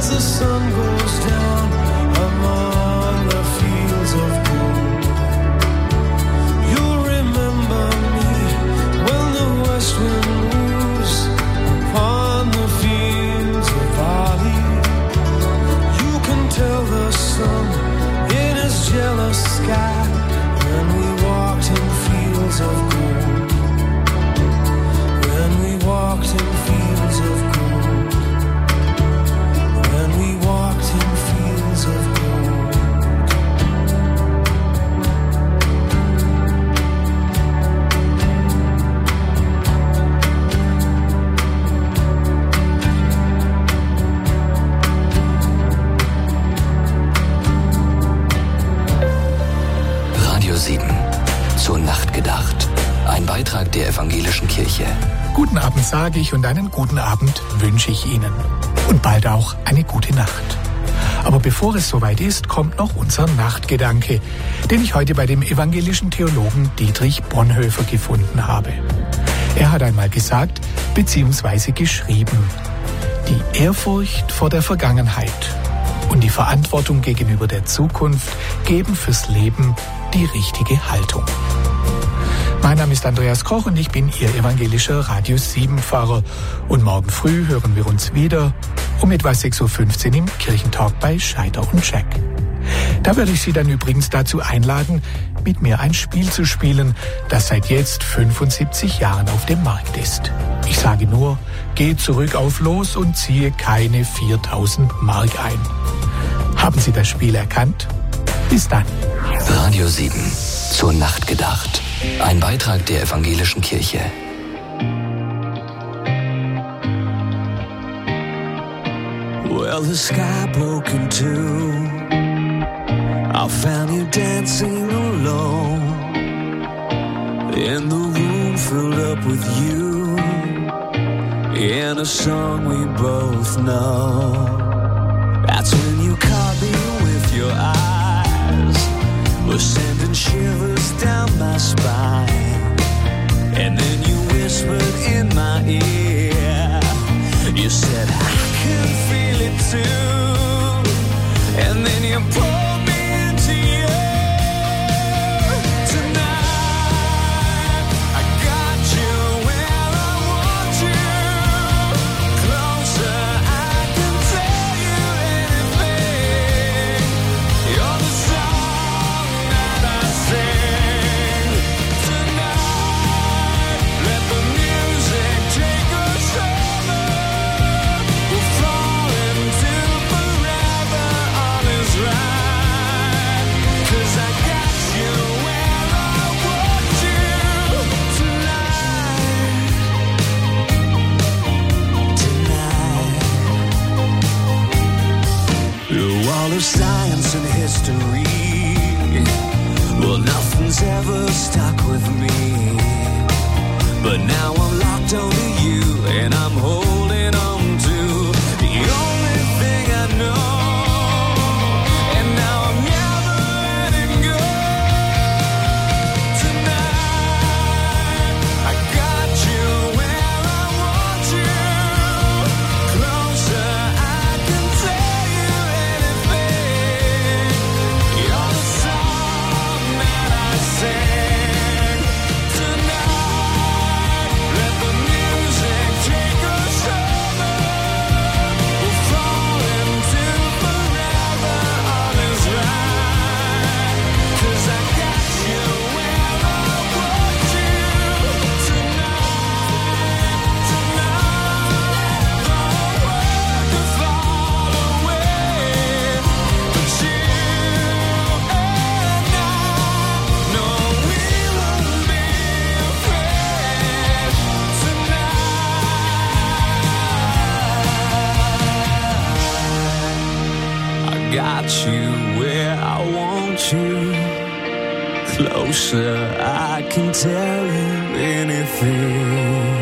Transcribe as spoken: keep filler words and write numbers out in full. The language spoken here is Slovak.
as the sun goes down among the fields of gold. You'll remember me when the west wind moves upon the fields of barley. You can tell the sun in his jealous sky when we walked in fields of gold. When we walked in fields of gold. When we walked in fields of gold. Radio sieben. Zur Nacht gedacht. Ein Beitrag der Evangelischen Kirche. Guten Abend sage ich und einen guten Abend wünsche ich Ihnen. Und bald auch eine gute Nacht. Aber bevor es soweit ist, kommt noch unser Nachtgedanke, den ich heute bei dem evangelischen Theologen Dietrich Bonhoeffer gefunden habe. Er hat einmal gesagt, beziehungsweise geschrieben, die Ehrfurcht vor der Vergangenheit und die Verantwortung gegenüber der Zukunft geben fürs Leben die richtige Haltung. Mein Name ist Andreas Koch und ich bin Ihr evangelischer Radio sieben Pfarrer. Und morgen früh hören wir uns wieder um etwa sechs Uhr fünfzehn im Kirchentalk bei Scheider und Jack. Da werde ich Sie dann übrigens dazu einladen, mit mir ein Spiel zu spielen, das seit jetzt fünfundsiebzig Jahren auf dem Markt ist. Ich sage nur, geh zurück auf Los und ziehe keine viertausend Mark ein. Haben Sie das Spiel erkannt? Bis dann. Radio sieben. Zur Nacht gedacht. Ein Beitrag der Evangelischen Kirche. Well, the sky broke in two. I found you dancing alone, and the room filled up with you, in a song we both know. That's when you caught me with your eyes, was sending shivers down my spine. And then you whispered in my ear, you said I can feel it too. And then you pulled me into you. Tonight I got you where I want you. Closer, I can tell you anything. You're the song that I sing. Tonight, let the music take us over. We'll fall into forever, all is right. 'Cause I got you where I want you tonight. Tonight. Through all of science and history, well, nothing's ever stuck with me. But now I'm locked onto you, and I'm holding on to the only thing I know. And now I'm never letting go. Tonight I got you where I want you. Closer, I can tell you anything. You're the song that I sing. Tonight, let the music take us over. We'll fall into forever, all is right. 'Cause I got you where I want you tonight. Tonight, the world could fall away, but you and I know we won't be afraid tonight. I got you where I want you. Closer, I can tell you anything.